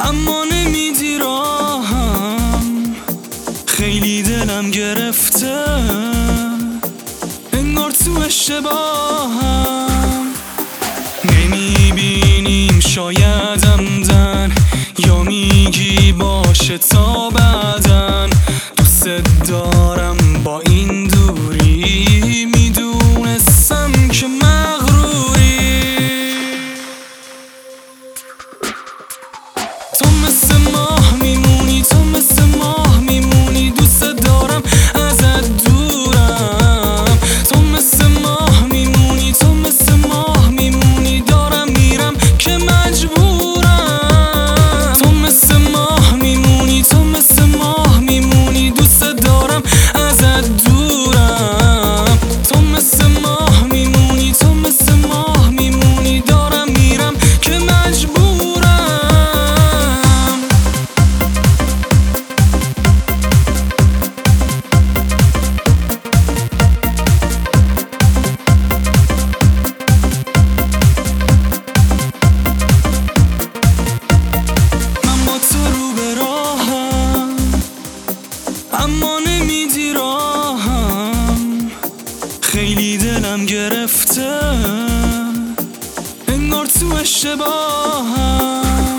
اما نمیدی راهم، خیلی دلم گرفته، انگار تو اشتباهم. نمیبینیم شاید عمدن، یا میگی باشه تا بعدن. دوست دارم با این دوری، میدونستم که مغروری. تو مثل ماه میمونی، تو مثل ماه میمونی، دوست دارم ازت دورم. تو مثل ماه میمونی، تو مثل ماه میمونی، دارم میرم که مجبورم. تو مثل ماه میمونی، تو مثل ماه میمونی، دوست دارم ازت دورم. تو مثل ماه میمونی، تو مثل ماه میمونی، دارم میرم که مجبورم. اما نمیدی راهم، خیلی دلم گرفته، انگار تو اشتباهم.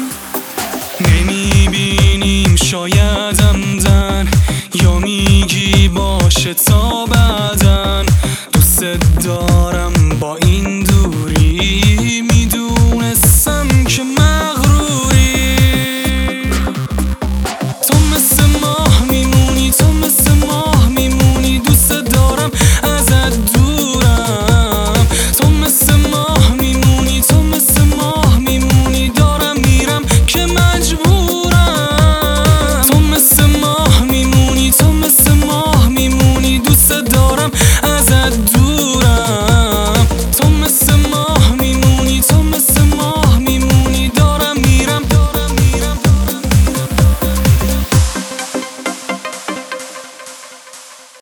نمیبینیم شاید عمدن، یا میگی باشه تا بعدن. دوست دارم با این